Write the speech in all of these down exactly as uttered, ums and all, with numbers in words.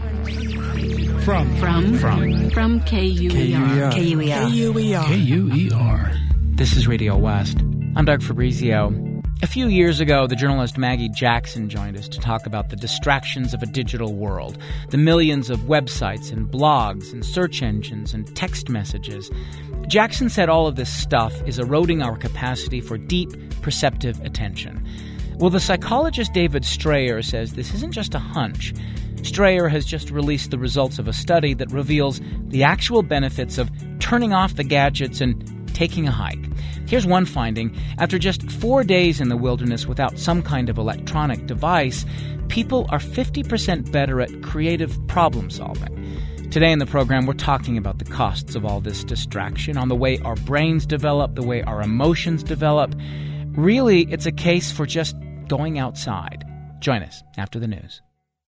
From. From. From. From K U E R. K U E R. K U E R. K U E R. This is Radio West. I'm Doug Fabrizio. A few years ago, the journalist Maggie Jackson joined us to talk about the distractions of a digital world, the millions of websites and blogs and search engines and text messages. Jackson said all of this stuff is eroding our capacity for deep, perceptive attention. Well, the psychologist David Strayer says this isn't just a hunch. Strayer has just released the results of a study that reveals the actual benefits of turning off the gadgets and taking a hike. Here's one finding. After just four days in the wilderness without some kind of electronic device, people are fifty percent better at creative problem solving. Today in the program, we're talking about the costs of all this distraction, on the way our brains develop, the way our emotions develop. Really, it's a case for just going outside. Join us after the news.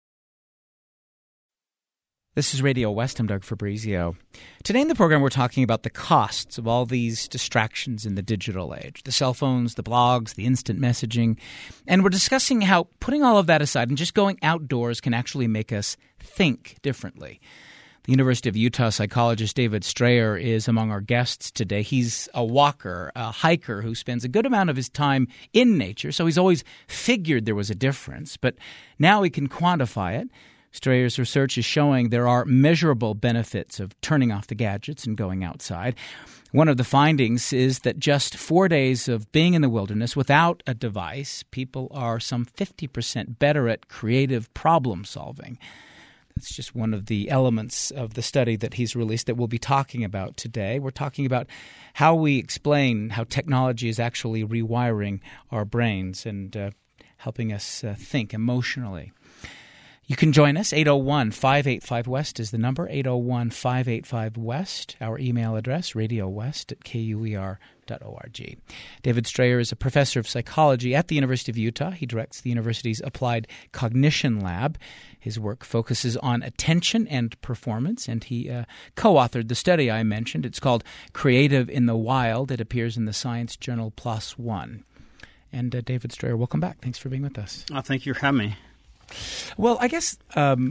This is Radio West. I'm Doug Fabrizio. Today in the program, we're talking about the costs of all these distractions in the digital age, the cell phones, the blogs, the instant messaging. And we're discussing how putting all of that aside and just going outdoors can actually make us think differently. The University of Utah psychologist David Strayer is among our guests today. He's a walker, a hiker who spends a good amount of his time in nature, so he's always figured there was a difference. But now he can quantify it. Strayer's research is showing there are measurable benefits of turning off the gadgets and going outside. One of the findings is that just four days of being in the wilderness without a device, people are some fifty percent better at creative problem solving. That's just one of the elements of the study that he's released that we'll be talking about today. We're talking about how we explain how technology is actually rewiring our brains and uh, helping us uh, think emotionally. You can join us. eight oh one, five eight five, West is the number, eight oh one, five eight five, West. Our email address, radiowest at K U E R dot org. David Strayer is a professor of psychology at the University of Utah. He directs the university's Applied Cognition Lab. His work focuses on attention and performance, and he uh, co-authored the study I mentioned. It's called Creative in the Wild. It appears in the science journal PLOS ONE. And uh, David Strayer, welcome back. Thanks for being with us. Oh, thank you for having me. Well, I guess um,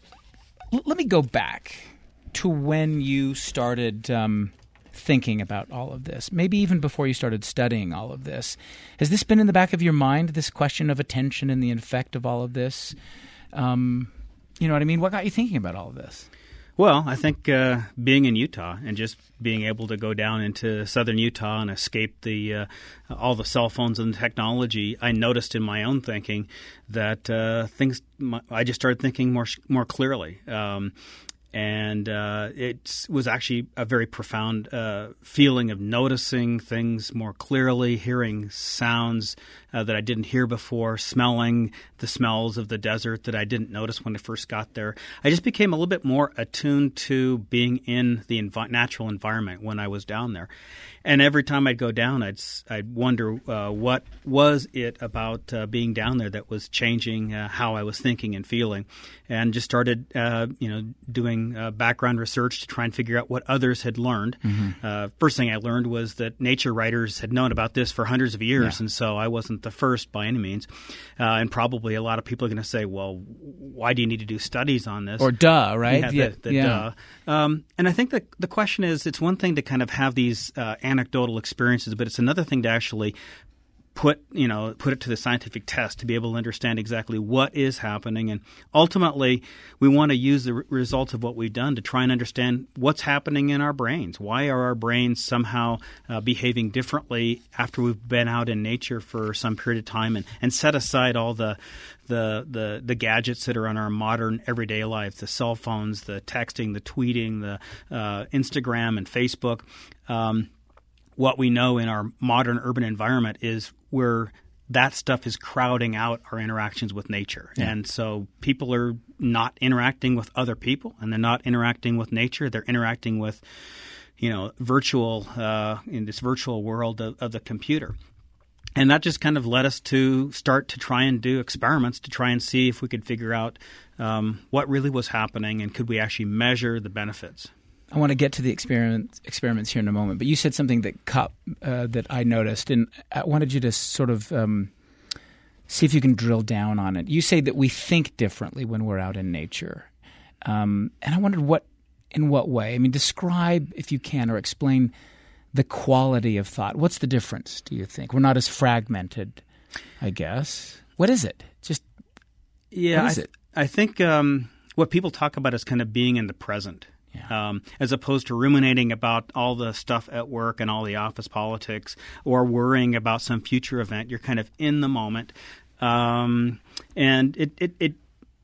l- let me go back to when you started um, thinking about all of this, maybe even before you started studying all of this. Has this been in the back of your mind, this question of attention and the effect of all of this? Um, you know what I mean? What got you thinking about all of this? Well, I think uh, being in Utah and just being able to go down into southern Utah and escape the uh, all the cell phones and technology, I noticed in my own thinking that uh, things. My, I just started thinking more more clearly, um, and uh, it was actually a very profound uh, feeling of noticing things more clearly, hearing sounds uh, that I didn't hear before, smelling the smells of the desert that I didn't notice when I first got there. I just became a little bit more attuned to being in the envi- natural environment when I was down there. And every time I'd go down, I'd I'd wonder uh, what was it about uh, being down there that was changing uh, how I was thinking and feeling, and just started uh, you know doing uh, background research to try and figure out what others had learned. Mm-hmm. Uh, first thing I learned was that nature writers had known about this for hundreds of years, yeah. and so I wasn't the first by any means. Uh, and probably a lot of people are going to say, "Well, why do you need to do studies on this?" Or duh, right? Yeah, yeah. the, the yeah. duh. Um, and I think that the question is, it's one thing to kind of have these uh, anecdotal experiences, but it's another thing to actually put you know put it to the scientific test to be able to understand exactly what is happening. And ultimately, we want to use the re- results of what we've done to try and understand what's happening in our brains. Why are our brains somehow uh, behaving differently after we've been out in nature for some period of time and, and set aside all the The, the the gadgets that are on our modern everyday life, the cell phones, the texting, the tweeting, the uh, Instagram and Facebook. Um, what we know in our modern urban environment is where that stuff is crowding out our interactions with nature. Yeah. And so people are not interacting with other people, and they're not interacting with nature. They're interacting with, you know, virtual uh, in this virtual world of, of the computer. And that just kind of led us to start to try and do experiments to try and see if we could figure out um, what really was happening and could we actually measure the benefits. I want to get to the experiment, experiments here in a moment, but you said something that caught, uh, that I noticed, and I wanted you to sort of um, see if you can drill down on it. You say that we think differently when we're out in nature. Um, and I wondered what, in what way? I mean, describe, if you can, or explain the quality of thought. What's the difference, do you think? We're not as fragmented, I guess. What is it? Just yeah, what is I, th- it? I think um, what people talk about is kind of being in the present. Yeah. Um, as opposed to ruminating about all the stuff at work and all the office politics or worrying about some future event. You're kind of in the moment. Um, and it, it, it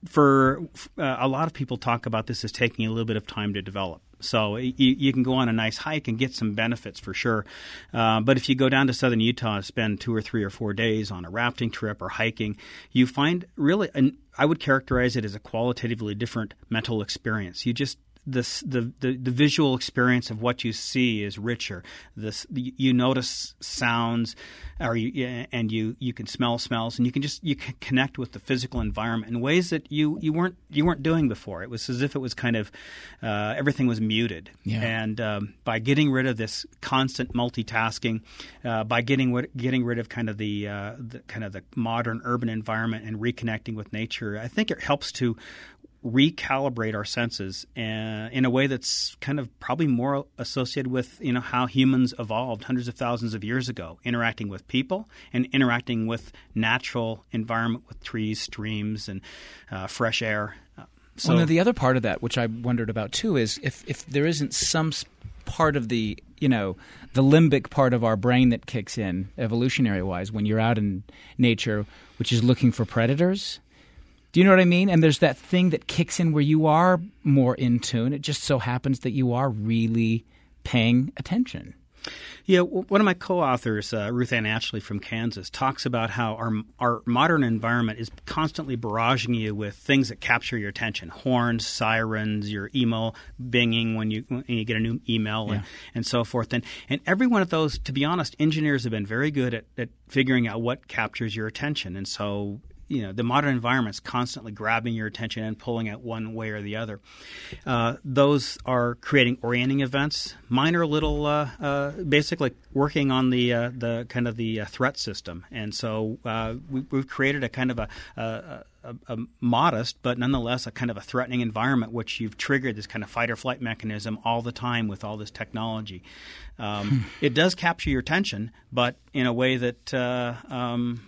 for uh, a lot of people talk about this as taking a little bit of time to develop. So you, you can go on a nice hike and get some benefits for sure. Uh, but if you go down to southern Utah and spend two or three or four days on a rafting trip or hiking, you find really, and I would characterize it as a qualitatively different mental experience. You just This, the, the the visual experience of what you see is richer. This you notice sounds, or you, and you, you can smell smells, and you can just you can connect with the physical environment in ways that you, you weren't you weren't doing before. It was as if it was kind of uh, everything was muted. Yeah. And um, by getting rid of this constant multitasking, uh, by getting getting rid of kind of the, uh, the kind of the modern urban environment and reconnecting with nature, I think it helps to recalibrate our senses uh, in a way that's kind of probably more associated with, you know, how humans evolved hundreds of thousands of years ago, interacting with people and interacting with natural environment with trees, streams, and uh, fresh air. Uh, so well, now the other part of that, which I wondered about too, is if, if there isn't some part of the, you know, the limbic part of our brain that kicks in evolutionary-wise when you're out in nature, which is looking for predators. Do you know what I mean? And there's that thing that kicks in where you are more in tune. It just so happens that you are really paying attention. Yeah, one of my co-authors, uh, Ruth Ann Ashley from Kansas, talks about how our our modern environment is constantly barraging you with things that capture your attention: horns, sirens, your email binging when you when you get a new email, and, yeah. and so forth. And and every one of those, to be honest, engineers have been very good at, at figuring out what captures your attention. And so, you know, the modern environment's constantly grabbing your attention and pulling it one way or the other. Uh, those are creating orienting events. Mine are little, uh, uh, basically working on the uh, the kind of the uh, threat system. And so uh, we, we've created a kind of a, a, a, a modest, but nonetheless a kind of a threatening environment, which you've triggered this kind of fight or flight mechanism all the time with all this technology. Um, it does capture your attention, but in a way that uh, um,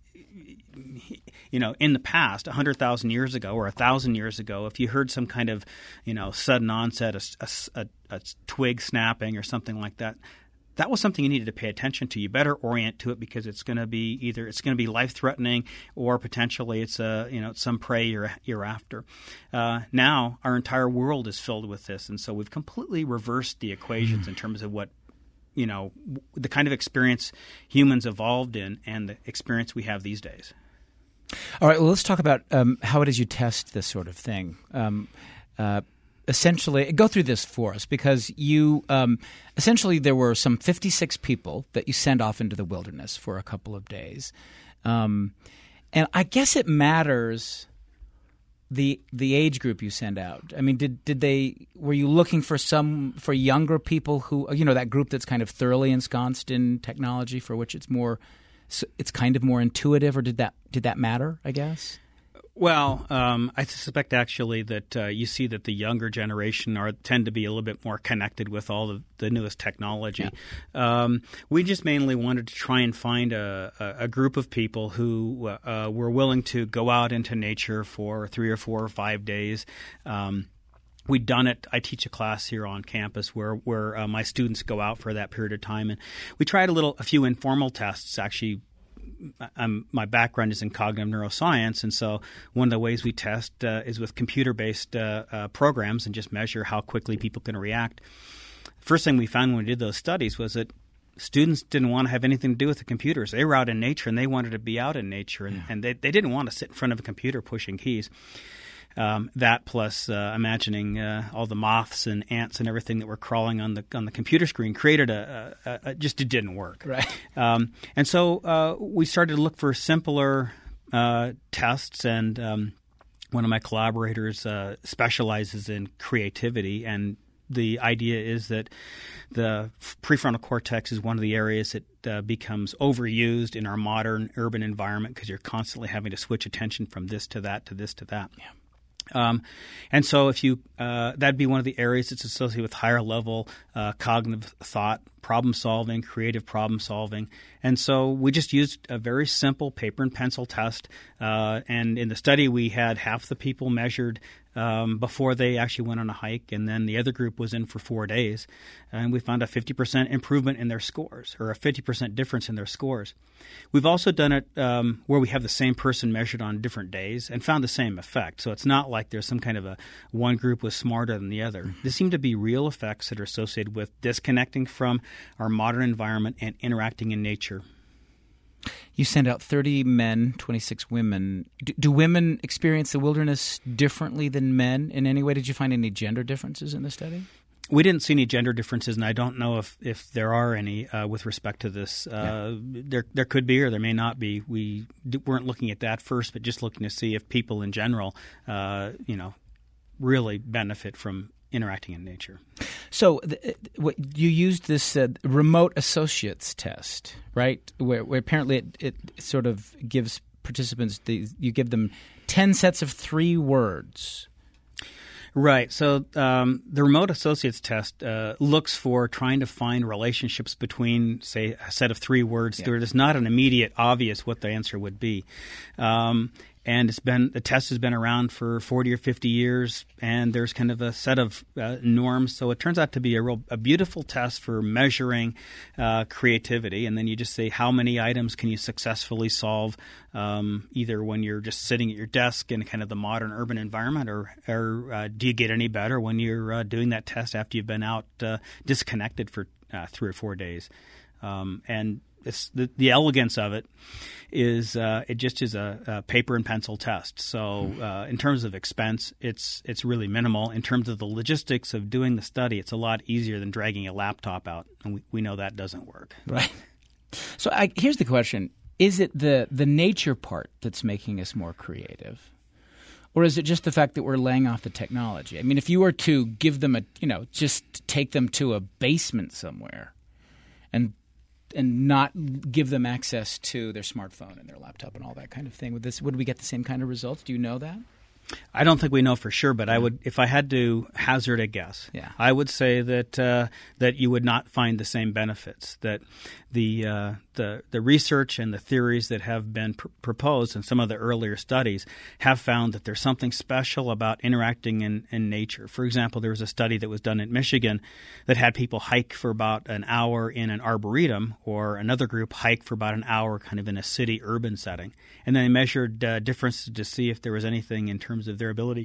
you know, in the past, one hundred thousand years ago or one thousand years ago, if you heard some kind of, you know, sudden onset, a, a, a twig snapping or something like that, that was something you needed to pay attention to. You better orient to it because it's going to be either it's going to be life-threatening or potentially it's a, you know, some prey you're, you're after. Uh, now our entire world is filled with this, and so we've completely reversed the equations in terms of what, you know, the kind of experience humans evolved in and the experience we have these days. All right, well, let's talk about um, how it is you test this sort of thing. Um, uh, essentially, go through this for us because you um, – essentially there were some fifty-six people that you sent off into the wilderness for a couple of days. Um, and I guess it matters the the age group you send out. I mean, did did they – were you looking for some – for younger people who – you know, that group that's kind of thoroughly ensconced in technology for which it's more – so it's kind of more intuitive, or did that did that matter, I guess? Well, um, I suspect actually that uh, you see that the younger generation are tend to be a little bit more connected with all of the newest technology. Yeah. Um, we just mainly wanted to try and find a, a, a group of people who uh, were willing to go out into nature for three or four or five days. Um, We'd done it. I teach a class here on campus where where uh, my students go out for that period of time, and we tried a little, a few informal tests. Actually, I'm, my background is in cognitive neuroscience, and so one of the ways we test uh, is with computer-based uh, uh, programs and just measure how quickly people can react. First thing we found when we did those studies was that students didn't want to have anything to do with the computers. They were out in nature, and they wanted to be out in nature, and, yeah. and they, they didn't want to sit in front of a computer pushing keys. Um, that plus uh, imagining uh, all the moths and ants and everything that were crawling on the on the computer screen created a, a, a just it didn't work. Right. Um, and so uh, we started to look for simpler uh, tests, and um, one of my collaborators uh, specializes in creativity, and the idea is that the prefrontal cortex is one of the areas that uh, becomes overused in our modern urban environment because you're constantly having to switch attention from this to that to this to that. Yeah. Um, and so if you uh, that'd be one of the areas that's associated with higher level uh, cognitive thought, problem solving, creative problem solving. And so we just used a very simple paper and pencil test. Uh, and in the study, we had half the people measured um, before they actually went on a hike, and then the other group was in for four days. And we found a fifty percent improvement in their scores, or a fifty percent difference in their scores. We've also done it um, where we have the same person measured on different days and found the same effect. So it's not like there's some kind of a one group was smarter than the other. There seem to be real effects that are associated with disconnecting from our modern environment and interacting in nature. You sent out thirty men, twenty-six women. Do, do women experience the wilderness differently than men in any way? Did you find any gender differences in the study? We didn't see any gender differences, and I don't know if, if there are any uh, with respect to this. Uh, yeah. There there could be or there may not be. We d- weren't looking at that first, but just looking to see if people in general, uh, you know, really benefit from interacting in nature. So th- what, you used this uh, remote associates test, right, where, where apparently it, it sort of gives participants – you give them ten sets of three words. Right. So um, the remote associates test uh, looks for trying to find relationships between, say, a set of three words. Yeah. There is not an immediate obvious what the answer would be. Um And it's been the test has been around for forty or fifty years, and there's kind of a set of uh, norms. So it turns out to be a real a beautiful test for measuring uh, creativity. And then you just say how many items can you successfully solve, um, either when you're just sitting at your desk in kind of the modern urban environment, or or uh, do you get any better when you're uh, doing that test after you've been out uh, disconnected for uh, three or four days, um, and It's the, the elegance of it is uh, it just is a, a paper and pencil test. So uh, in terms of expense, it's it's really minimal. In terms of the logistics of doing the study, it's a lot easier than dragging a laptop out, and we, we know that doesn't work. Right. So I, here's the question. Is it the, the nature part that's making us more creative? Or is it just the fact that we're laying off the technology? I mean, if you were to give them a, you know, just take them to a basement somewhere and and not give them access to their smartphone and their laptop and all that kind of thing. Would this would we get the same kind of results? Do you know that? I don't think we know for sure, but I would, if I had to hazard a guess, yeah. I would say that uh, that you would not find the same benefits. That the uh, the the research and the theories that have been pr- proposed in some of the earlier studies have found that there's something special about interacting in, in nature. For example, there was a study that was done in Michigan that had people hike for about an hour in an arboretum, or another group hike for about an hour kind of in a city urban setting, and then they measured uh, differences to see if there was anything in terms of their ability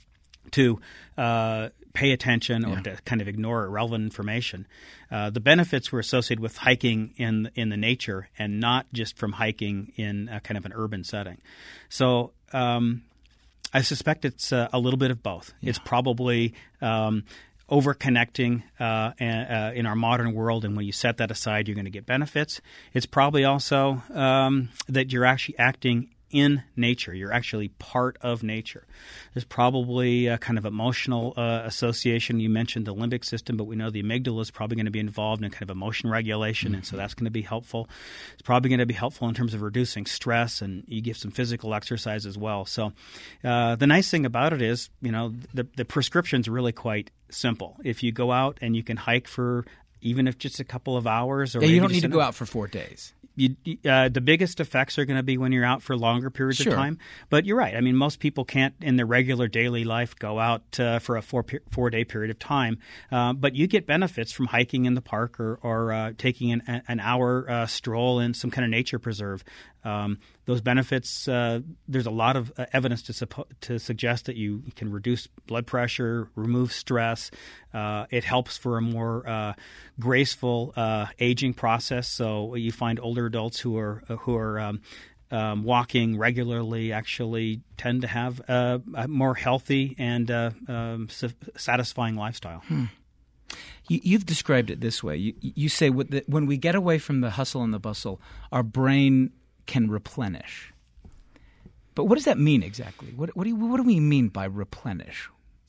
to uh, pay attention or yeah. to kind of ignore irrelevant information. Uh, the benefits were associated with hiking in in the nature and not just from hiking in a kind of an urban setting. So um, I suspect it's uh, a little bit of both. Yeah. It's probably um, over-connecting uh, uh, in our modern world, and when you set that aside, you're going to get benefits. It's probably also um, that you're actually acting in nature. You're actually part of nature. There's probably a kind of emotional uh, association. You mentioned the limbic system, but we know the amygdala is probably going to be involved in kind of emotion regulation, mm-hmm. and so that's going to be helpful. It's probably going to be helpful in terms of reducing stress, and you give some physical exercise as well. So uh, the nice thing about it is, you know, the, the prescription's really quite simple. If you go out and you can hike for even if just a couple of hours, or yeah, you don't need to an, go out for four days. You, uh, the biggest effects are going to be when you're out for longer periods sure. of time. But you're right. I mean, most people can't, in their regular daily life, go out uh, for a four four day period of time. Uh, but you get benefits from hiking in the park, or, or uh, taking an, an hour uh, stroll in some kind of nature preserve. Um, those benefits, uh, there's a lot of uh, evidence to suppo- to suggest that you can reduce blood pressure, remove stress. Uh, it helps for a more uh, graceful uh, aging process. So you find older adults who are who are um, um, walking regularly actually tend to have uh, a more healthy and uh, um, satisfying lifestyle. Hmm. You, you've described it this way. You, you say when we get away from the hustle and the bustle, our brain can replenish. But what does that mean exactly? What, what, do, you, what do we mean by replenish?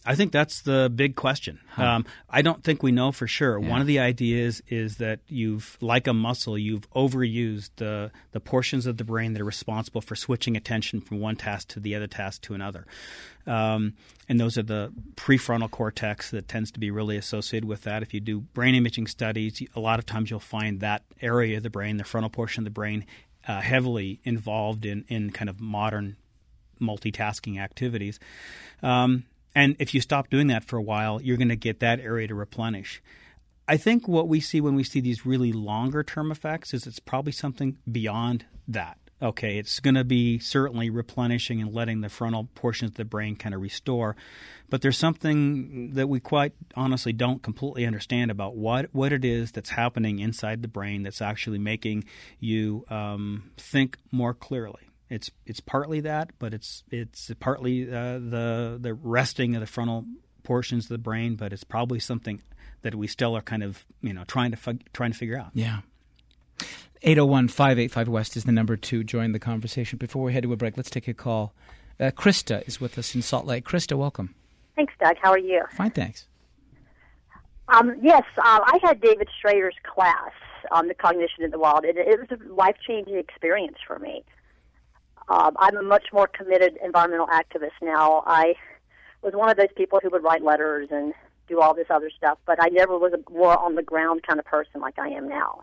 I think that's the big question. Huh. Um, I don't think we know for sure. Yeah. One of the ideas is that you've, like a muscle, you've overused the the portions of the brain that are responsible for switching attention from one task to the other task to another. Um, and those are the prefrontal cortex that tends to be really associated with that. If you do brain imaging studies, a lot of times you'll find that area of the brain, the frontal portion of the brain, uh, heavily involved in, in kind of modern multitasking activities. Um, and if you stop doing that for a while, you're going to get that area to replenish. I think what we see when we see these really longer term effects is it's probably something beyond that. Okay, it's going to be certainly replenishing and letting the frontal portions of the brain kind of restore. But there's something that we quite honestly don't completely understand about what, what it is that's happening inside the brain that's actually making you um, think more clearly. It's it's partly that, but it's it's partly uh, the the resting of the frontal portions of the brain, but it's probably something that we still are kind of you know trying to fig- trying to figure out. Yeah. eight oh one, five eight five, West is the number to join the conversation. Before we head to a break, let's take a call. Uh, Krista is with us in Salt Lake. Krista, welcome. Thanks, Doug. How are you? Fine, thanks. Um, yes, uh, I had David Strayer's class on the cognition in the wild. It, it was a life-changing experience for me. Um, I'm a much more committed environmental activist now. I was one of those people who would write letters and do all this other stuff, but I never was a more on-the-ground kind of person like I am now.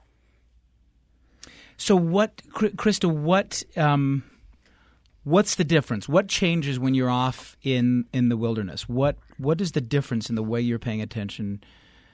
So what, Krista, what um, what's the difference? What changes when you're off in, in the wilderness? What What is the difference in the way you're paying attention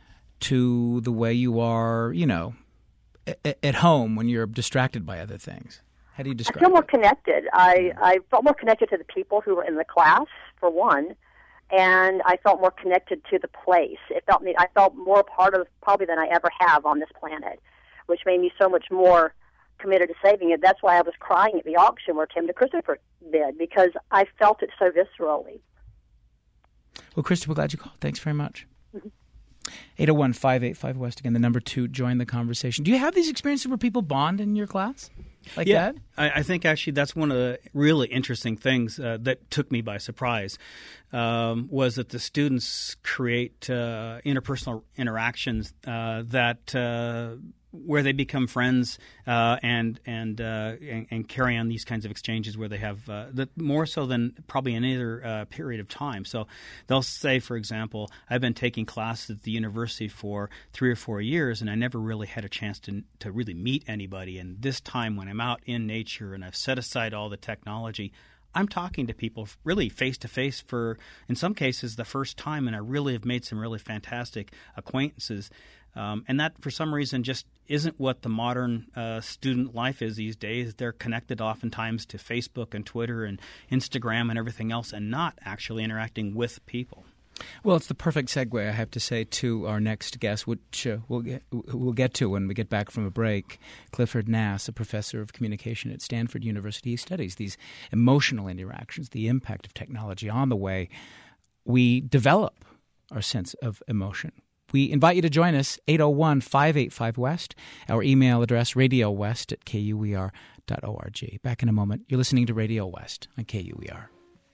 to the way you are, you know, at, at home when you're distracted by other things? How do you describe I feel more it? connected. I, I felt more connected to the people who were in the class, for one, and I felt more connected to the place. It felt me. I felt more part of probably than I ever have on this planet, which made me so much more committed to saving it. That's why I was crying at the auction where Tim DeChristopher did, because I felt it so viscerally. Well, Krista, we're glad you called. Thanks very much. Mm-hmm. eight oh one, five eight five, West, again, the number two, join the conversation. Do you have these experiences where people bond in your class like yeah, that? I, I think actually that's one of the really interesting things uh, that took me by surprise um, was that the students create uh, interpersonal interactions uh, that uh, where they become friends uh, and and, uh, and and carry on these kinds of exchanges where they have uh, that more so than probably any other uh, period of time. So they'll say, for example, I've been taking classes at the university for three or four years, and I never really had a chance to to really meet anybody. And this time, when I'm out in nature and I've set aside all the technology, I'm talking to people really face-to-face for, in some cases, the first time, and I really have made some really fantastic acquaintances. Um, and that, for some reason, just isn't what the modern uh, student life is these days. They're connected oftentimes to Facebook and Twitter and Instagram and everything else and not actually interacting with people. Well, it's the perfect segue, I have to say, to our next guest, which uh, we'll, get, we'll get to when we get back from a break. Clifford Nass, a professor of communication at Stanford University, he studies these emotional interactions, the impact of technology on the way we develop our sense of emotion. We invite you to join us, eight oh one, five eight five, West. Our email address, radio west at k u e r dot org. Back in a moment. You're listening to Radio West on K U E R.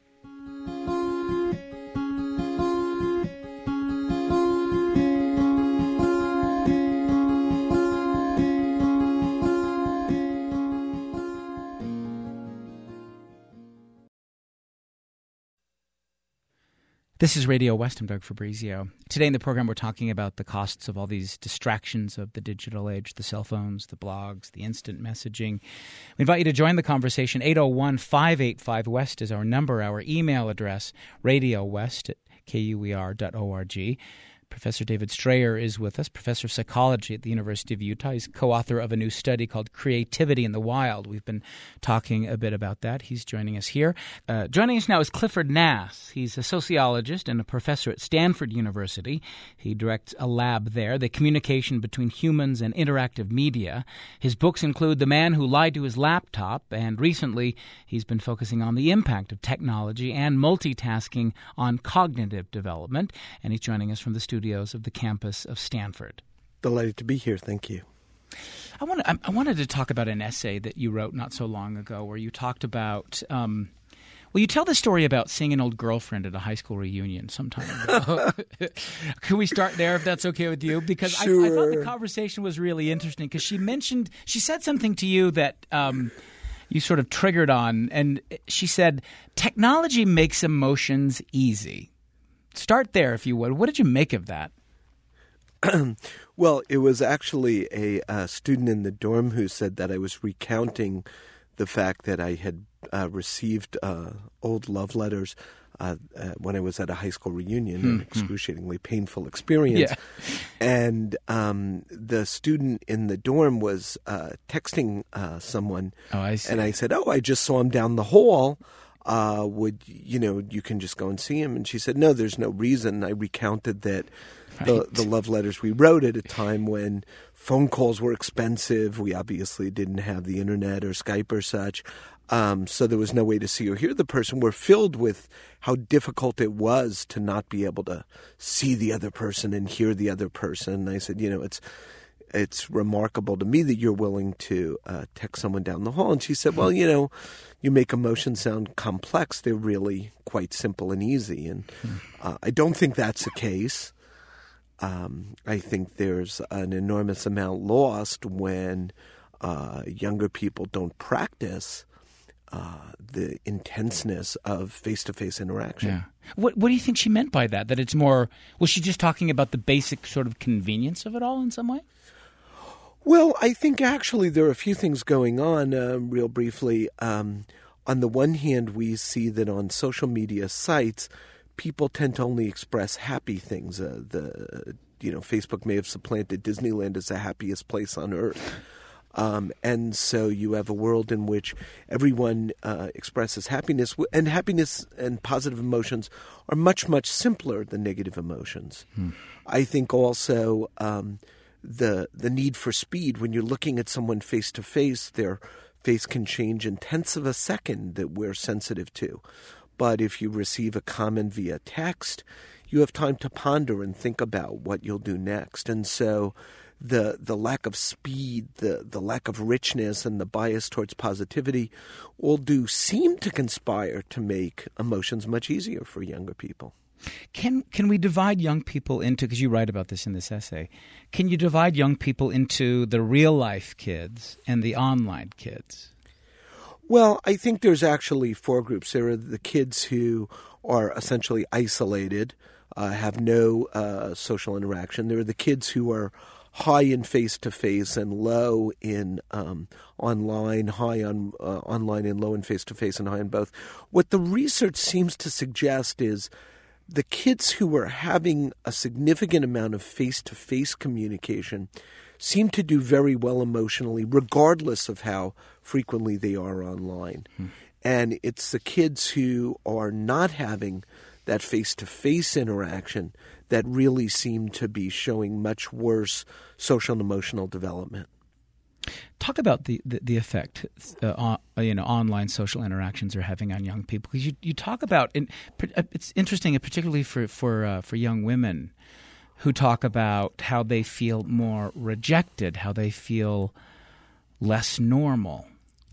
This is Radio West. I'm Doug Fabrizio. Today in the program, we're talking about the costs of all these distractions of the digital age, the cell phones, the blogs, the instant messaging. We invite you to join the conversation. eight oh one, five eight five, West is our number. Our email address, radio west at k u e r dot org. Professor David Strayer is with us, professor of psychology at the University of Utah. He's co-author of a new study called Creativity in the Wild. We've been talking a bit about that. He's joining us here. Uh, joining us now is Clifford Nass. He's a sociologist and a professor at Stanford University. He directs a lab there, the communication between humans and interactive media. His books include The Man Who Lied to His Laptop, and recently he's been focusing on the impact of technology and multitasking on cognitive development. And he's joining us from the studio Studios of the campus of Stanford. Delighted to be here. Thank you. I, want I wanted to talk about an essay that you wrote not so long ago where you talked about um, Well, you tell the story about seeing an old girlfriend at a high school reunion sometime ago. Can we start there if that's okay with you? Because sure. I, I thought the conversation was really interesting because she mentioned, she said something to you that um, you sort of triggered on. And she said, technology makes emotions easy. Start there, if you would. What did you make of that? Well, it was actually a uh, student in the dorm who said that I was recounting the fact that I had uh, received uh, old love letters uh, uh, when I was at a high school reunion, hmm. an excruciatingly painful experience. Yeah. And um, the student in the dorm was uh, texting uh, someone. Oh, I see. And I said, oh, I just saw him down the hall. Uh, would, you know, you can just go and see him. And she said, no, there's no reason. I recounted that the, Right. the love letters we wrote at a time when phone calls were expensive. We obviously didn't have the internet or Skype or such. Um, so there was no way to see or hear the person. We're filled with how difficult it was to not be able to see the other person and hear the other person. And I said, you know, it's it's remarkable to me that you're willing to uh, text someone down the hall. And she said, well, you know, you make emotions sound complex. They're really quite simple and easy. And uh, I don't think that's the case. Um, I think there's an enormous amount lost when uh, younger people don't practice uh, the intenseness of face-to-face interaction. Yeah. What What do you think she meant by that? That it's more, was she just talking about the basic sort of convenience of it all in some way? Well, I think actually there are a few things going on, uh, real briefly. Um, on the one hand, we see that on social media sites, people tend to only express happy things. Uh, the you know, Facebook may have supplanted Disneyland as the happiest place on earth. Um, and so you have a world in which everyone uh, expresses happiness, and happiness and positive emotions are much, much simpler than negative emotions. Hmm. I think also um, the the need for speed, when you're looking at someone face to face, their face can change in tenths of a second that we're sensitive to. But if you receive a comment via text, you have time to ponder and think about what you'll do next. And so the the lack of speed, the, the lack of richness, and the bias towards positivity all do seem to conspire to make emotions much easier for younger people. Can can we divide young people into, because you write about this in this essay, can you divide young people into the real-life kids and the online kids? Well, I think there's actually four groups. There are the kids who are essentially isolated, uh, have no uh, social interaction. There are the kids who are high in face-to-face and low in um, online, high on uh, online and low in face-to-face and high in both. What the research seems to suggest is the kids who are having a significant amount of face-to-face communication seem to do very well emotionally, regardless of how frequently they are online. Hmm. And it's the kids who are not having that face-to-face interaction that really seem to be showing much worse social and emotional development. Talk about the, the, the effect uh, on, you know, online social interactions are having on young people. Because you, you talk about, and it's interesting, particularly for for uh, for young women who talk about how they feel more rejected, how they feel less normal.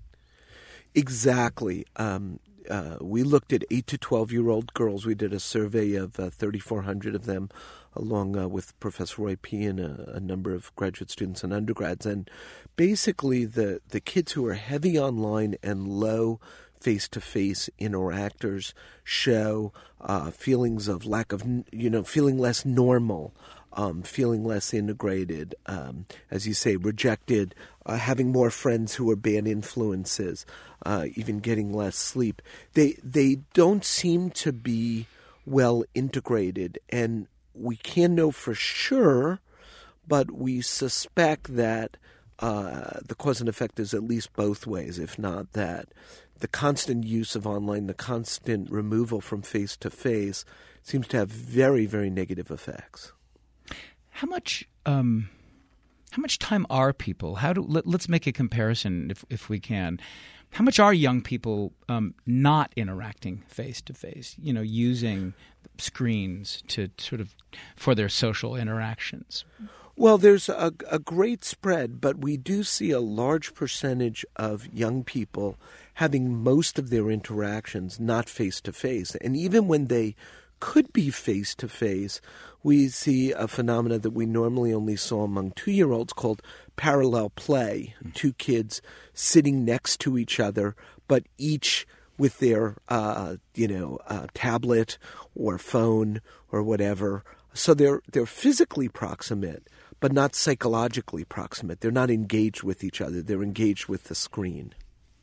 Exactly. Um, uh, we looked at eight to twelve-year-old girls. We did a survey of uh, thirty-four hundred of them, along uh, with Professor Roy P. and a, a number of graduate students and undergrads. And basically the, the kids who are heavy online and low face-to-face interactors show uh, feelings of lack of, you know, feeling less normal, um, feeling less integrated, um, as you say, rejected, uh, having more friends who are bad influences, uh, even getting less sleep. They they don't seem to be well integrated, and we can't know for sure, but we suspect that uh, the cause and effect is at least both ways, if not that. The constant use of online, the constant removal from face-to-face seems to have very, very negative effects. How much um, how much time are people? How do let, let's make a comparison if if we can. How much are young people um, not interacting face-to-face, you know, using screens to sort of for their social interactions? Well, there's a, a great spread, but we do see a large percentage of young people having most of their interactions not face-to-face. And even when they could be face-to-face, we see a phenomena that we normally only saw among two-year-olds called parallel play, mm-hmm. two kids sitting next to each other, but each with their, uh, you know, uh, tablet or phone or whatever. So they're they're physically proximate, but not psychologically proximate. They're not engaged with each other. They're engaged with the screen.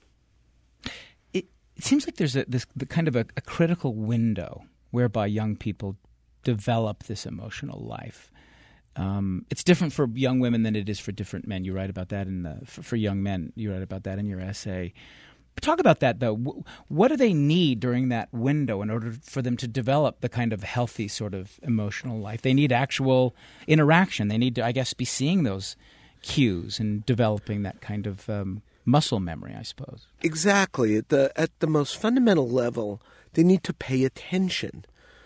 It, it seems like there's a this the kind of a, a critical window whereby young people develop this emotional life. Um, it's different for young women than it is for different men. You write about that in the for, for young men. You write about that in your essay. Talk about that, though. What do they need during that window in order for them to develop the kind of healthy sort of emotional life? They need actual interaction. They need to, I guess, be seeing those cues and developing that kind of um, muscle memory, I suppose. Exactly. At the at the most fundamental level, they need to pay attention.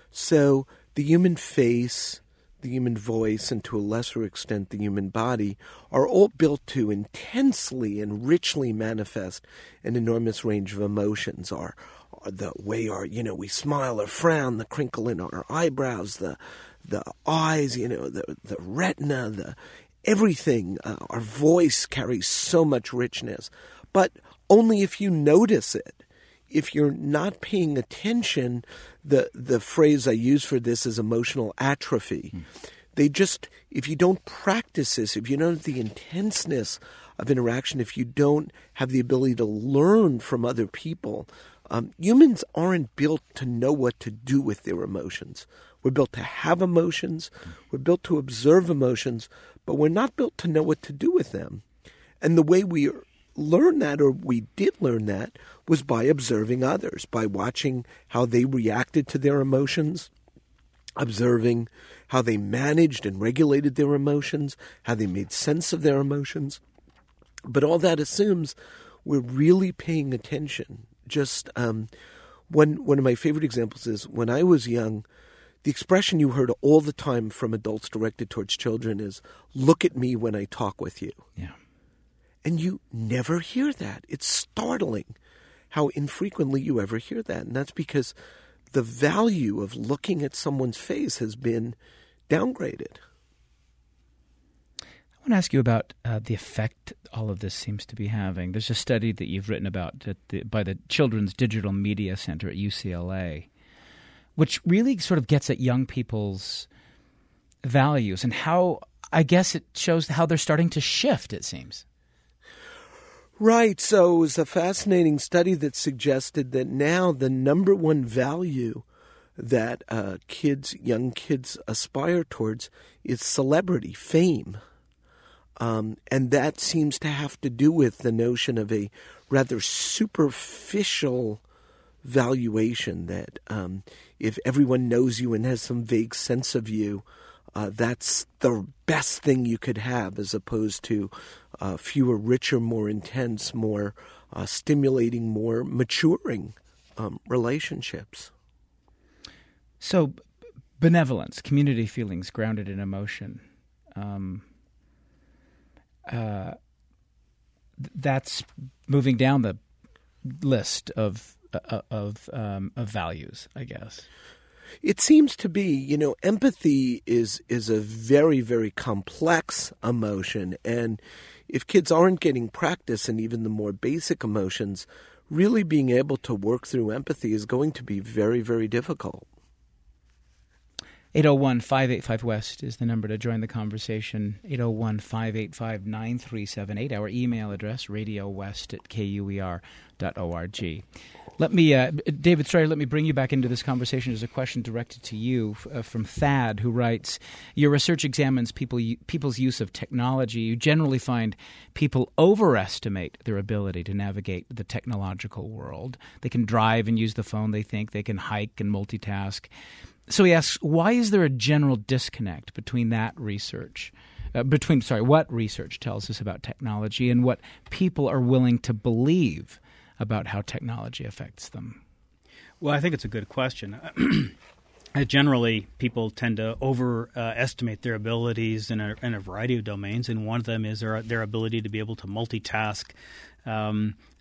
So the human face, the human voice, and to a lesser extent the human body are all built to intensely and richly manifest an enormous range of emotions. Our, our the way our you know we smile or frown, the crinkle in our eyebrows, the the eyes, you know, the the retina, the everything. Uh, our voice carries so much richness, but only if you notice it. If you're not paying attention, the the phrase I use for this is emotional atrophy. Mm. They just, if you don't practice this, if you don't have the intenseness of interaction, if you don't have the ability to learn from other people, um, humans aren't built to know what to do with their emotions. We're built to have emotions. We're built to observe emotions, but we're not built to know what to do with them. And the way we are learn that, or we did learn that, was by observing others, by watching how they reacted to their emotions, observing how they managed and regulated their emotions, how they made sense of their emotions. But all that assumes we're really paying attention. Just um, one, one of my favorite examples is when I was young, the expression you heard all the time from adults directed towards children is, "Look at me when I talk with you." Yeah. And you never hear that. It's startling how infrequently you ever hear that. And that's because the value of looking at someone's face has been downgraded. I want to ask you about uh, the effect all of this seems to be having. There's a study that you've written about at the, by the Children's Digital Media Center at U C L A, which really sort of gets at young people's values and how, I guess it shows how they're starting to shift, it seems. Right. So it was a fascinating study that suggested that now the number one value that uh, kids, young kids aspire towards is celebrity, fame. Um, and that seems to have to do with the notion of a rather superficial valuation that um, if everyone knows you and has some vague sense of you, uh, that's the best thing you could have, as opposed to uh, fewer, richer, more intense, more uh, stimulating, more maturing um, relationships. So benevolence, community feelings grounded in emotion, um, uh, that's moving down the list of uh, of um, of values, I guess. It seems to be, you know, empathy is is a very, very complex emotion. And if kids aren't getting practice in even the more basic emotions, really being able to work through empathy is going to be very, very difficult. eight oh one, five eight five, West is the number to join the conversation. eight oh one, five eight five, nine three seven eight. Our email address, radiowest at k u e r dot org. Let me, uh, David Strayer, let me bring you back into this conversation. There's a question directed to you uh, from Thad, who writes, your research examines people people's use of technology. You generally find people overestimate their ability to navigate the technological world. They can drive and use the phone, they think. They can hike and multitask. So he asks, why is there a general disconnect between that research, uh, between, sorry, what research tells us about technology and what people are willing to believe about how technology affects them? Well, I think it's a good question. Generally, people tend to overestimate uh, their abilities in a, in a variety of domains, and one of them is their, their ability to be able to multitask. Um,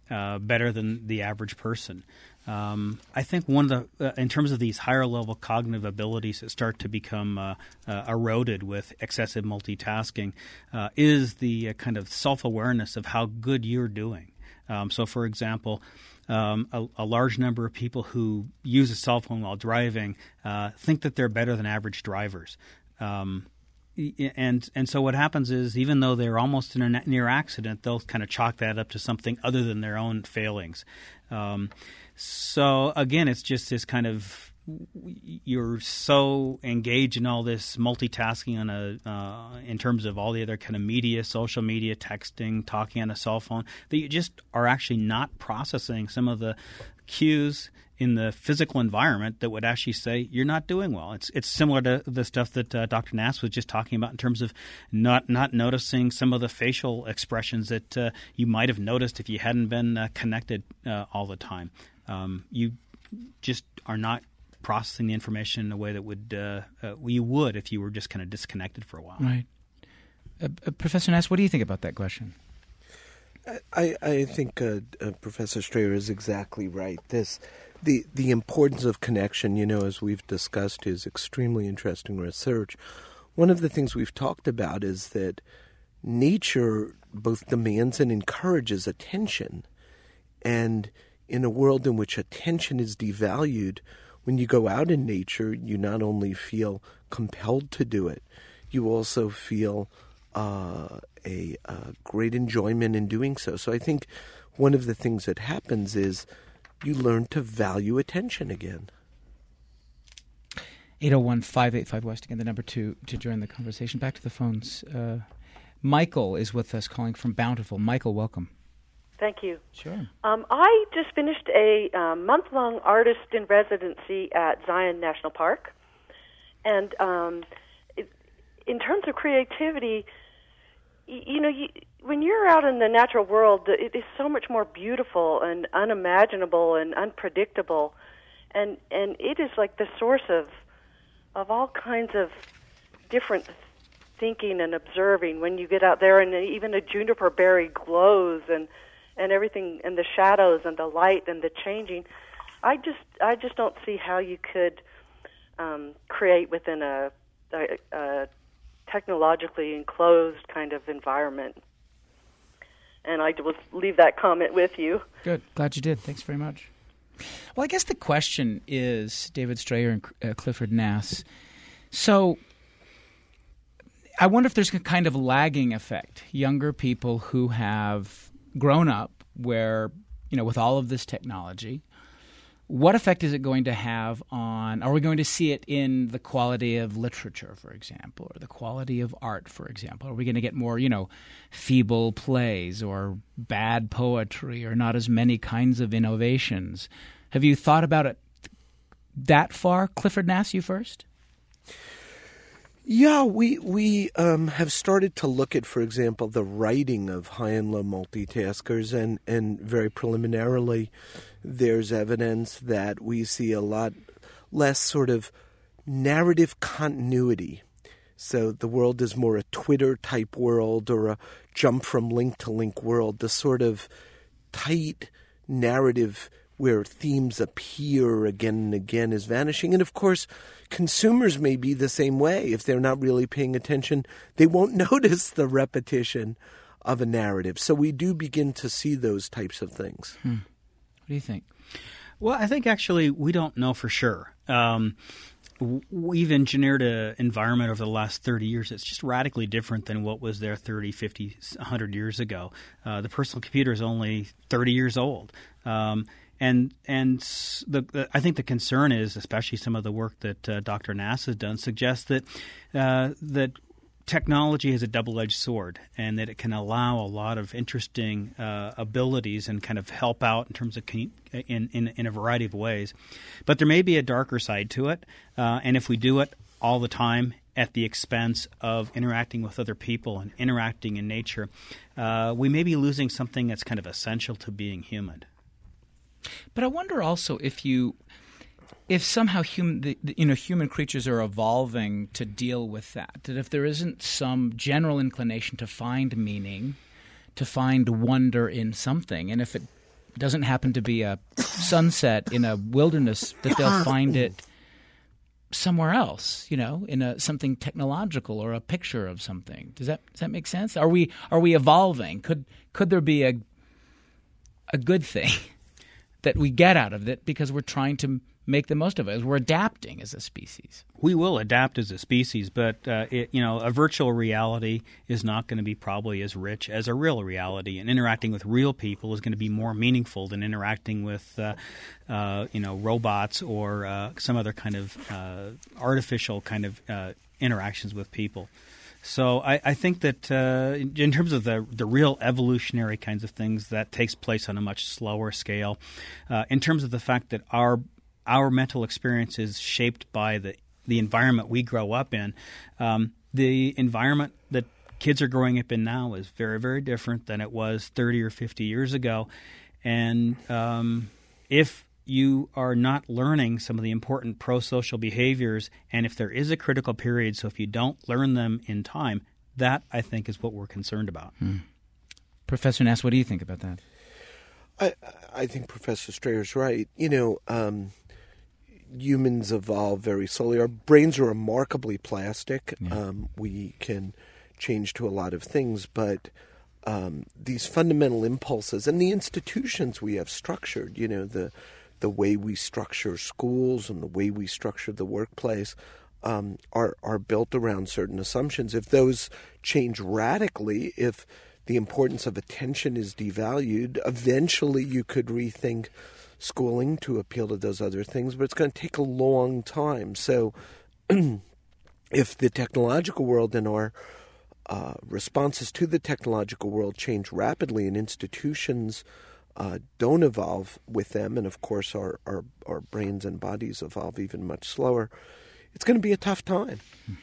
uh, better than the average person. Um, I think one of the, uh, in terms of these higher level cognitive abilities that start to become uh, uh, eroded with excessive multitasking uh, is the uh, kind of self-awareness of how good you're doing. Um, so, for example, um, a, a large number of people who use a cell phone while driving uh, think that they're better than average drivers. Um, And and so what happens is, even though they're almost in a near accident, they'll kind of chalk that up to something other than their own failings. Um, so again, it's just this kind of, you're so engaged in all this multitasking on a uh, in terms of all the other kind of media, social media, texting, talking on a cell phone, that you just are actually not processing some of the cues in the physical environment that would actually say you're not doing well. It's it's similar to the stuff that uh, Doctor Nass was just talking about in terms of not not noticing some of the facial expressions that uh, you might have noticed if you hadn't been uh, connected uh, all the time. Um, you just are not processing the information in a way that would uh, uh, you would if you were just kind of disconnected for a while. Right. Uh, uh, Professor Nass, what do you think about that question? I, I think uh, uh, Professor Strayer is exactly right. This the the importance of connection, you know, as we've discussed, is extremely interesting research. One of the things we've talked about is that nature both demands and encourages attention. And in a world in which attention is devalued, when you go out in nature, you not only feel compelled to do it, you also feel uh, a, a great enjoyment in doing so. So I think one of the things that happens is you learn to value attention again. eight oh one, five eight five, West, again, the number two to join the conversation. Back to the phones. Uh, Michael is with us, calling from Bountiful. Michael, welcome. Thank you. Sure. Um, I just finished a um, month-long artist in residency at Zion National Park. And um, it, in terms of creativity, you, you know, you, when you're out in the natural world, it is so much more beautiful and unimaginable and unpredictable. And and it is like the source of of all kinds of different thinking and observing when you get out there, and even a juniper berry glows and and everything, and the shadows and the light and the changing. I just I just don't see how you could um, create within a, a, a technologically enclosed kind of environment. And I will leave that comment with you. Good. Glad you did. Thanks very much. Well, I guess the question is, David Strayer and uh, Clifford Nass, so I wonder if there's a kind of lagging effect. Younger people who have grown up where, you know, with all of this technology, what effect is it going to have on, are we going to see it in the quality of literature, for example, or the quality of art, for example? Are we going to get more, you know, feeble plays or bad poetry or not as many kinds of innovations? Have you thought about it that far? Clifford Nass, you first? Yeah, we we um, have started to look at, for example, the writing of high and low multitaskers, and, and very preliminarily, there's evidence that we see a lot less sort of narrative continuity. So the world is more a Twitter-type world or a jump from link to link world. The sort of tight narrative where themes appear again and again is vanishing. And, of course, consumers may be the same way. If they're not really paying attention, they won't notice the repetition of a narrative. So we do begin to see those types of things. Hmm. What do you think? Well, I think actually we don't know for sure. Um, we've engineered an environment over the last thirty years that's just radically different than what was there thirty, fifty, one hundred years ago. Uh, the personal computer is only thirty years old. Um, And and the, the, I think the concern is, especially some of the work that uh, Doctor Nass has done, suggests that uh, that technology is a double-edged sword, and that it can allow a lot of interesting uh, abilities and kind of help out in terms of in, in in a variety of ways. But there may be a darker side to it, uh, and if we do it all the time at the expense of interacting with other people and interacting in nature, uh, we may be losing something that's kind of essential to being human. But I wonder also if you, if somehow human, the, the, you know, human creatures are evolving to deal with that. That if there isn't some general inclination to find meaning, to find wonder in something, and if it doesn't happen to be a sunset in a wilderness, that they'll find it somewhere else, you know, in a something technological or a picture of something. Does that does that make sense? Are we are we evolving? Could could there be a a good thing that we get out of it because we're trying to make the most of it? We're adapting as a species. We will adapt as a species, but uh, it, you know, a virtual reality is not going to be probably as rich as a real reality, and interacting with real people is going to be more meaningful than interacting with, uh, uh, you know, robots or uh, some other kind of uh, artificial kind of uh, interactions with people. So I, I think that uh, in, in terms of the the real evolutionary kinds of things, that takes place on a much slower scale. Uh, in terms of the fact that our our mental experience is shaped by the, the environment we grow up in. Um, the environment that kids are growing up in now is very, very different than it was thirty or fifty years ago. And um, if you are not learning some of the important pro-social behaviors, and if there is a critical period, so if you don't learn them in time, that, I think, is what we're concerned about. Hmm. Professor Nass, what do you think about that? I, I think Professor Strayer's right. You know, um, humans evolve very slowly. Our brains are remarkably plastic. Yeah. Um, we can change to a lot of things, but um, these fundamental impulses and the institutions we have structured, you know, the the way we structure schools and the way we structure the workplace um, are are built around certain assumptions. If those change radically, if the importance of attention is devalued, eventually you could rethink schooling to appeal to those other things, but it's going to take a long time. So if the technological world and our uh, responses to the technological world change rapidly and institutions uh, don't evolve with them, and of course our, our, our brains and bodies evolve even much slower, it's going to be a tough time.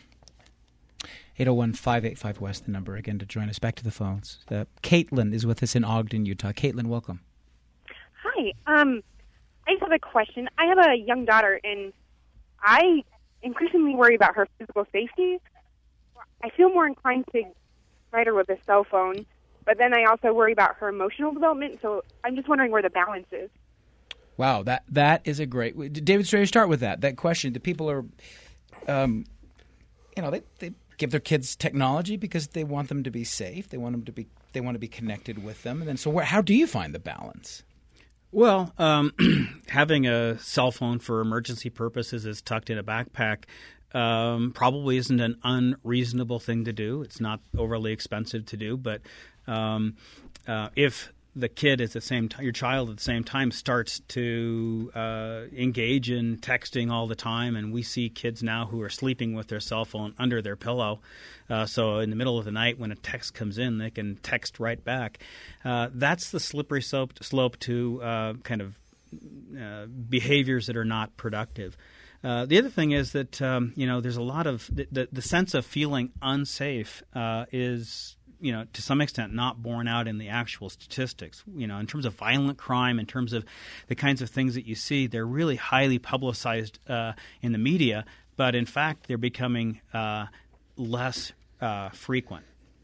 eight oh one, five eight five, West, the number again to join us. Back to the phones. Uh, Caitlin is with us in Ogden, Utah. Caitlin, welcome. Hi. Um, I just have a question. I have a young daughter, and I increasingly worry about her physical safety. I feel more inclined to provide her with a cell phone, but then I also worry about her emotional development, so I'm just wondering where the balance is. Wow, that that is a great – David Strayer, start with that. That question. The people are um, – you know, they, they give their kids technology because they want them to be safe. They want them to be – they want to be connected with them. And then so where, how do you find the balance? Well, um, having a cell phone for emergency purposes is tucked in a backpack um, probably isn't an unreasonable thing to do. It's not overly expensive to do, but um, uh, if the kid at the same time, your child at the same time starts to uh, engage in texting all the time, and we see kids now who are sleeping with their cell phone under their pillow. Uh, so in the middle of the night when a text comes in, they can text right back. Uh, that's the slippery slope, slope to uh, kind of uh, behaviors that are not productive. Uh, the other thing is that, um, you know, there's a lot of the, the, the sense of feeling unsafe uh, is – you know, to some extent not borne out in the actual statistics. You know, in terms of violent crime, in terms of the kinds of things that you see, they're really highly publicized uh, in the media, but in fact they're becoming uh, less uh, frequent.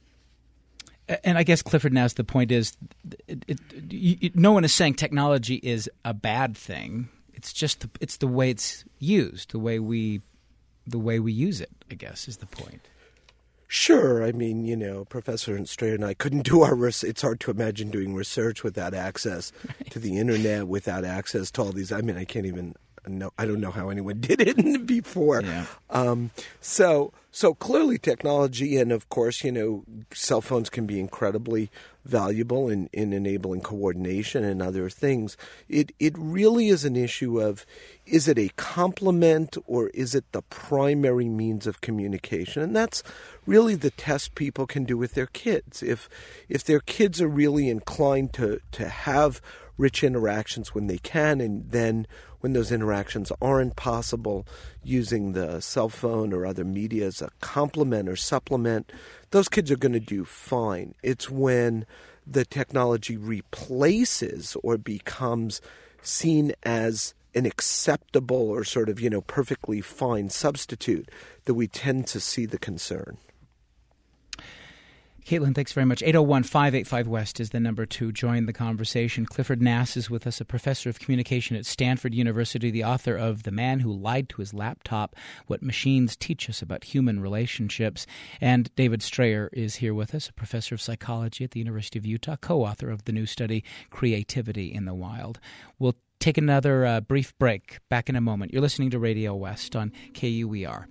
And I guess, Clifford Nass, the point is it, it, it, no one is saying technology is a bad thing. It's just the, it's the way it's used, the way we the way we use it, I guess, is the point. Sure. I mean, you know, Professor Strayer and I couldn't do our research. It's hard to imagine doing research without access right. to the internet, without access to all these. I mean, I can't even know. I don't know how anyone did it before. Yeah. Um, so, so clearly technology and, of course, you know, cell phones can be incredibly valuable in, in enabling coordination and other things. It it really is an issue of, is it a complement or is it the primary means of communication? And that's really the test people can do with their kids. If if their kids are really inclined to, to have rich interactions when they can, and then when those interactions aren't possible, using the cell phone or other media as a complement or supplement, those kids are going to do fine. It's when the technology replaces or becomes seen as an acceptable or sort of, you know, perfectly fine substitute that we tend to see the concern. Caitlin, thanks very much. eight oh one, five eight five, West is the number to join the conversation. Clifford Nass is with us, a professor of communication at Stanford University, the author of The Man Who Lied to His Laptop, What Machines Teach Us About Human Relationships. And David Strayer is here with us, a professor of psychology at the University of Utah, co-author of the new study, Creativity in the Wild. We'll take another uh, brief break. Back in a moment. You're listening to Radio West on K U E R.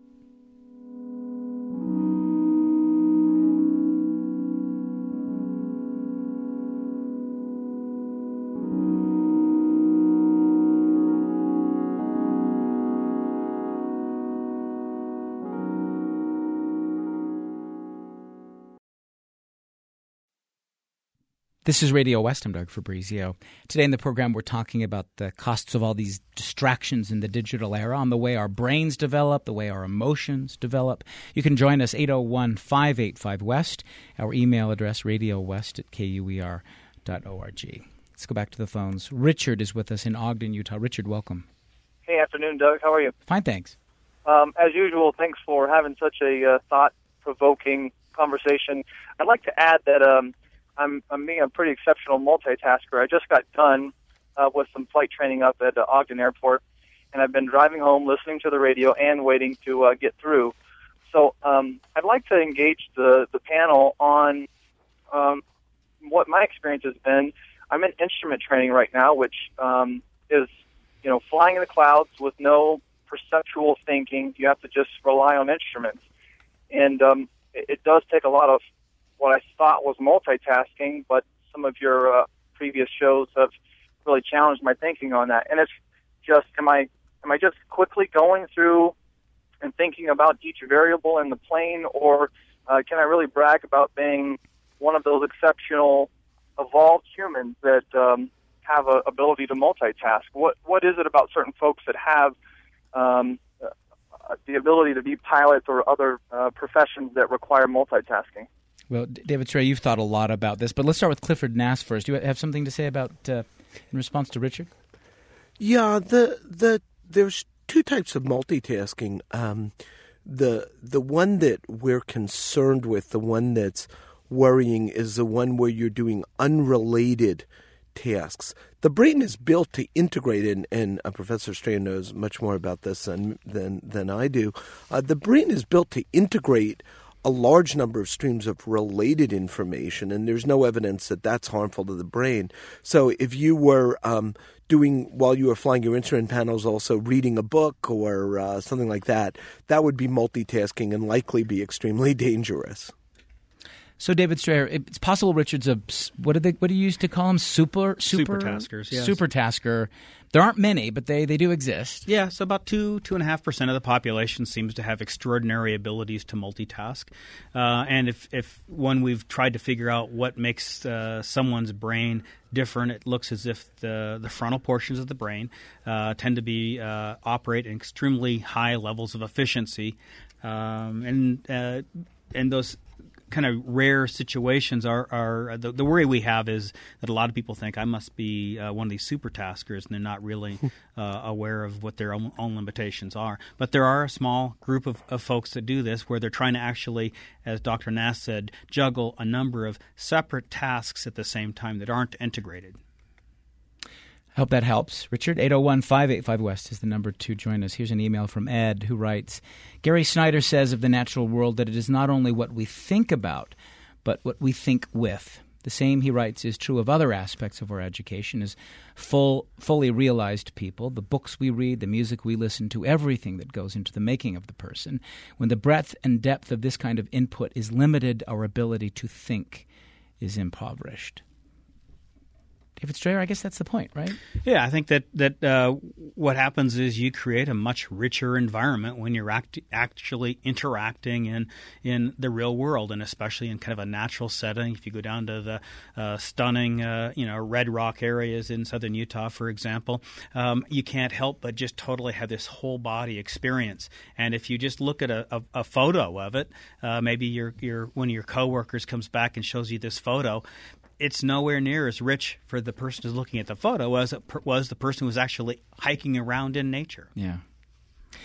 This is Radio West. I'm Doug Fabrizio. Today in the program, we're talking about the costs of all these distractions in the digital era, on the way our brains develop, the way our emotions develop. You can join us, eight oh one, five eight five, West. Our email address, radiowest at K U E R dot org. Let's go back to the phones. Richard is with us in Ogden, Utah. Richard, welcome. Hey, afternoon, Doug. How are you? Fine, thanks. Um, as usual, thanks for having such a uh, thought-provoking conversation. I'd like to add that um, I'm, I'm being a pretty exceptional multitasker. I just got done uh, with some flight training up at uh, Ogden Airport, and I've been driving home, listening to the radio, and waiting to uh, get through. So um, I'd like to engage the, the panel on um, what my experience has been. I'm in instrument training right now, which um, is, you know, flying in the clouds with no perceptual thinking. You have to just rely on instruments. And um, it, it does take a lot of what I thought was multitasking, but some of your uh, previous shows have really challenged my thinking on that. And it's just, am I am I just quickly going through and thinking about each variable in the plane, or uh, can I really brag about being one of those exceptional, evolved humans that um, have an ability to multitask? What What is it about certain folks that have um, uh, the ability to be pilots or other uh, professions that require multitasking? Well, David Strayer, you've thought a lot about this, but let's start with Clifford Nass first. Do you have something to say about uh, in response to Richard? Yeah, the the there's two types of multitasking. Um, the the one that we're concerned with, the one that's worrying, is the one where you're doing unrelated tasks. The brain is built to integrate, and, and uh, Professor Strayer knows much more about this than than, than I do. Uh, the brain is built to integrate a large number of streams of related information, and there's no evidence that that's harmful to the brain. So if you were um, doing, while you were flying your instrument panels, also reading a book or uh, something like that, that would be multitasking and likely be extremely dangerous. So, David Strayer, it's possible Richard's a, what do they, what do you used to call them? Super, super, Supertaskers, yes. Supertasker. There aren't many, but they, they do exist. Yeah, so about two, two and a half percent of the population seems to have extraordinary abilities to multitask. Uh, and if, if when we've tried to figure out what makes uh, someone's brain different, it looks as if the, the frontal portions of the brain uh, tend to be uh, operate in extremely high levels of efficiency. Um, and uh, and those kind of rare situations are, are the, the worry we have is that a lot of people think I must be uh, one of these supertaskers, and they're not really uh, aware of what their own, own limitations are. But there are a small group of, of folks that do this where they're trying to actually, as Doctor Nass said, juggle a number of separate tasks at the same time that aren't integrated. I hope that helps. Richard, eight oh one, five eight five, West is the number to join us. Here's an email from Ed who writes, Gary Snyder says of the natural world that it is not only what we think about, but what we think with. The same, he writes, is true of other aspects of our education as full, fully realized people, the books we read, the music we listen to, everything that goes into the making of the person. When the breadth and depth of this kind of input is limited, our ability to think is impoverished. David Strayer, I guess that's the point, right? Yeah, I think that that uh, what happens is you create a much richer environment when you're act- actually interacting in in the real world, and especially in kind of a natural setting. If you go down to the uh, stunning, uh, you know, Red Rock areas in southern Utah, for example, um, you can't help but just totally have this whole body experience. And if you just look at a, a, a photo of it, uh, maybe your your one of your coworkers comes back and shows you this photo. It's nowhere near as rich for the person who's looking at the photo as it was the person who was actually hiking around in nature. Yeah.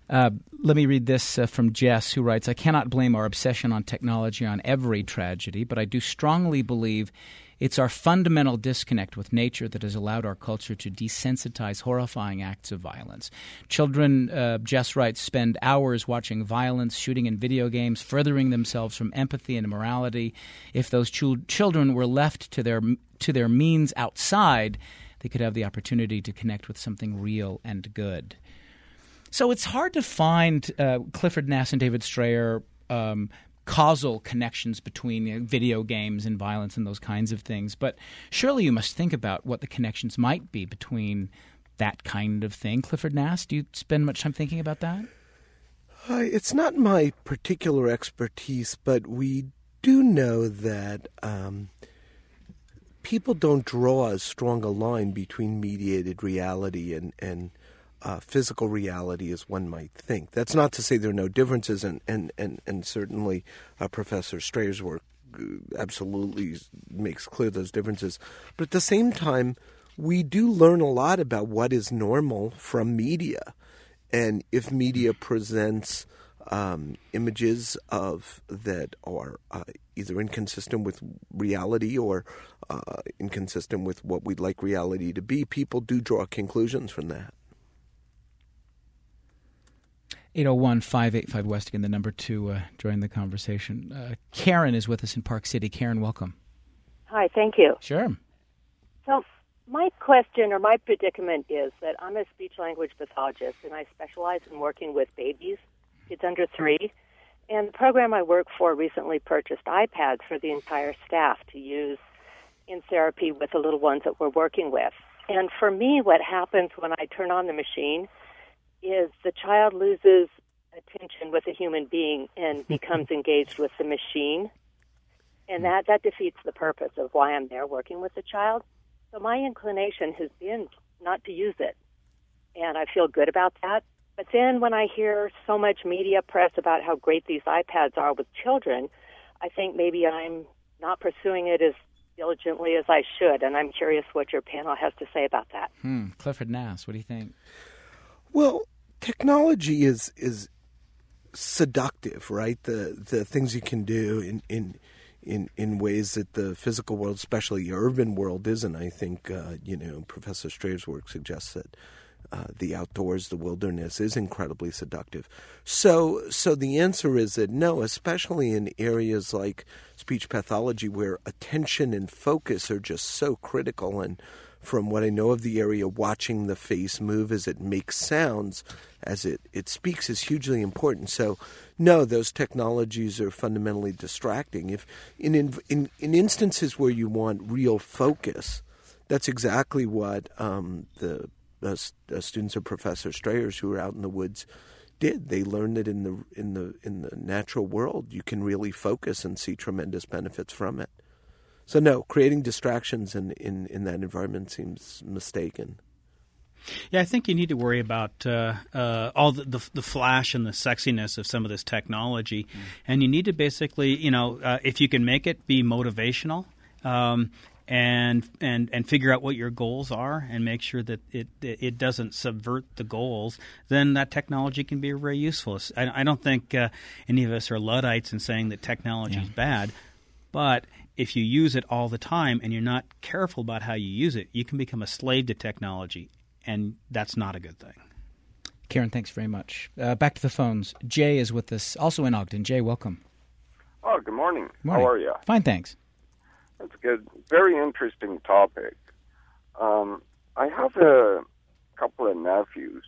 Uh, let me read this uh, from Jess, who writes, I cannot blame our obsession on technology on every tragedy, but I do strongly believe it's our fundamental disconnect with nature that has allowed our culture to desensitize horrifying acts of violence. Children, uh, Jess writes, spend hours watching violence, shooting in video games, furthering themselves from empathy and morality. If those ch- children were left to their to their means outside, they could have the opportunity to connect with something real and good. So it's hard to find, uh, Clifford Nass and David Strayer, um, causal connections between you know, video games and violence and those kinds of things. But surely you must think about what the connections might be between that kind of thing. Clifford Nass, do you spend much time thinking about that? Uh, it's not my particular expertise, but we do know that um, people don't draw as strong a line between mediated reality and, and Uh, physical reality as one might think. That's not to say there are no differences, and, and, and, and certainly uh, Professor Strayer's work absolutely makes clear those differences. But at the same time, we do learn a lot about what is normal from media. And if media presents um, images of that are uh, either inconsistent with reality or uh, inconsistent with what we'd like reality to be, people do draw conclusions from that. eight oh one, five eight five, West, again, the number to uh, join the conversation. Uh, Karen is with us in Park City. Karen, welcome. Hi, thank you. Sure. So my question or my predicament is that I'm a speech-language pathologist, and I specialize in working with babies, kids under three. And the program I work for recently purchased iPads for the entire staff to use in therapy with the little ones that we're working with. And for me, what happens when I turn on the machine is the child loses attention with a human being and becomes engaged with the machine. And that, that defeats the purpose of why I'm there working with the child. So my inclination has been not to use it. And I feel good about that. But then when I hear so much media press about how great these iPads are with children, I think maybe I'm not pursuing it as diligently as I should. And I'm curious what your panel has to say about that. Hmm. Clifford Nass, what do you think? Well, technology is is seductive, right? The the things you can do in in in, in ways that the physical world, especially the urban world, isn't. I think uh, you know Professor Strayer's work suggests that uh, the outdoors, the wilderness, is incredibly seductive. So so the answer is that no, especially in areas like speech pathology where attention and focus are just so critical. And from what I know of the area, watching the face move as it makes sounds, as it, it speaks, is hugely important. So, no, those technologies are fundamentally distracting. If in in, in instances where you want real focus, that's exactly what um, the uh, students of Professor Strayer's who are out in the woods did. They learned that in the in the in the natural world, you can really focus and see tremendous benefits from it. So no, creating distractions in, in, in that environment seems mistaken. Yeah, I think you need to worry about uh, uh, all the, the the flash and the sexiness of some of this technology, mm. and you need to basically, you know, uh, if you can make it be motivational, um, and and and figure out what your goals are, and make sure that it it doesn't subvert the goals, then that technology can be very useful. I, I don't think uh, any of us are Luddites in saying that technology is yeah. bad, but if you use it all the time and you're not careful about how you use it, you can become a slave to technology, and that's not a good thing. Karen, thanks very much. Uh, back to the phones. Jay is with us, also in Ogden. Jay, welcome. Oh, good morning. morning. How are you? Fine, thanks. That's good. Very interesting topic. Um, I have a couple of nephews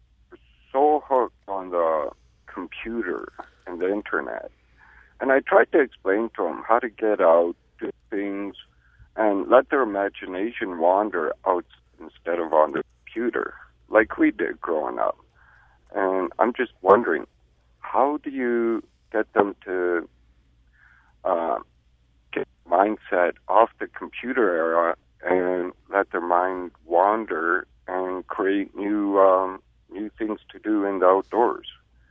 so hooked on the computer and the internet. And I tried to explain to them how to get out, do things, and let their imagination wander out instead of on the computer, like we did growing up. And I'm just wondering, how do you get them to uh, get mindset off the computer era and let their mind wander and create new um, new things to do in the outdoors?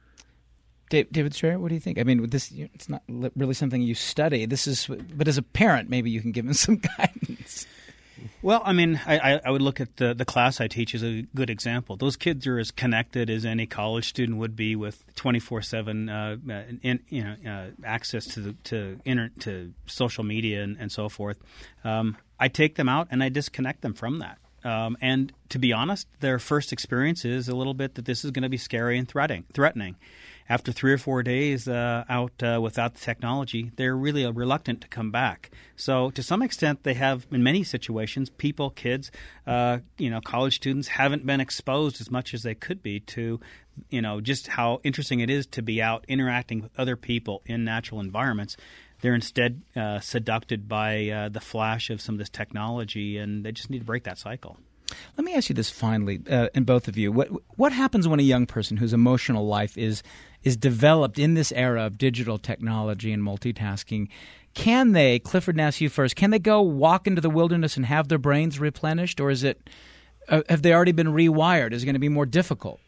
David Strayer, what do you think? I mean, this it's not really something you study. This is, but as a parent, maybe you can give them some guidance. Well, I mean, I, I would look at the, the class I teach as a good example. Those kids are as connected as any college student would be with twenty-four seven uh, in, you know, uh, access to the, to inter, to social media and, and so forth. Um, I take them out and I disconnect them from that. Um, and to be honest, their first experience is a little bit that this is going to be scary and threatening. threatening. After three or four days uh, out uh, without the technology, they're really reluctant to come back. So to some extent, they have, in many situations, people, kids, uh, you know, college students haven't been exposed as much as they could be to, you know, just how interesting it is to be out interacting with other people in natural environments. They're instead uh, seduced by uh, the flash of some of this technology, and they just need to break that cycle. Let me ask you this finally, uh, and both of you. What what happens when a young person whose emotional life is is developed in this era of digital technology and multitasking? Can they, Clifford Nass, you first, can they go walk into the wilderness and have their brains replenished, or is it uh, have they already been rewired? Is it going to be more difficult?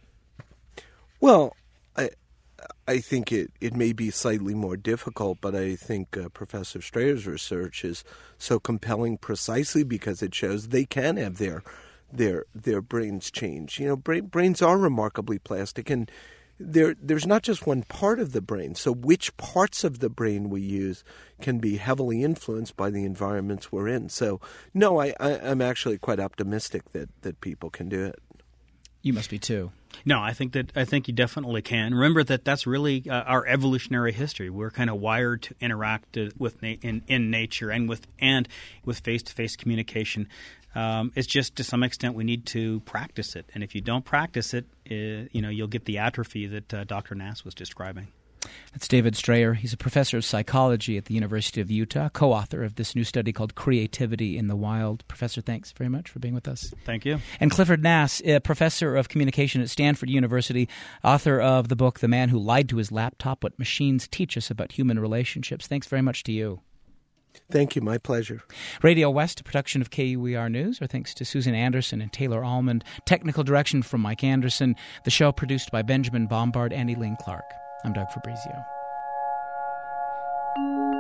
Well, I I think it, it may be slightly more difficult, but I think uh, Professor Strayer's research is so compelling precisely because it shows they can have their their their brains change. You know, brain, brains are remarkably plastic, and there there's not just one part of the brain. So which parts of the brain we use can be heavily influenced by the environments we're in. So no, I, I I'm actually quite optimistic that, that people can do it. You must be too. No, I think that I think you definitely can. Remember that that's really uh, our evolutionary history. We're kind of wired to interact uh, with na- in, in nature and with and with face-to-face communication. Um, it's just to some extent we need to practice it, and if you don't practice it, uh, you know you'll get the atrophy that uh, Doctor Nass was describing. That's David Strayer. He's a professor of psychology at the University of Utah, co-author of this new study called Creativity in the Wild. Professor, thanks very much for being with us. Thank you. And Clifford Nass, a professor of communication at Stanford University, author of the book The Man Who Lied to His Laptop, What Machines Teach Us About Human Relationships. Thanks very much to you. Thank you. My pleasure. Radio West, a production of K U E R News. Our thanks to Susan Anderson and Taylor Allman. Technical direction from Mike Anderson. The show produced by Benjamin Bombard and Elaine Clark. I'm Doug Fabrizio.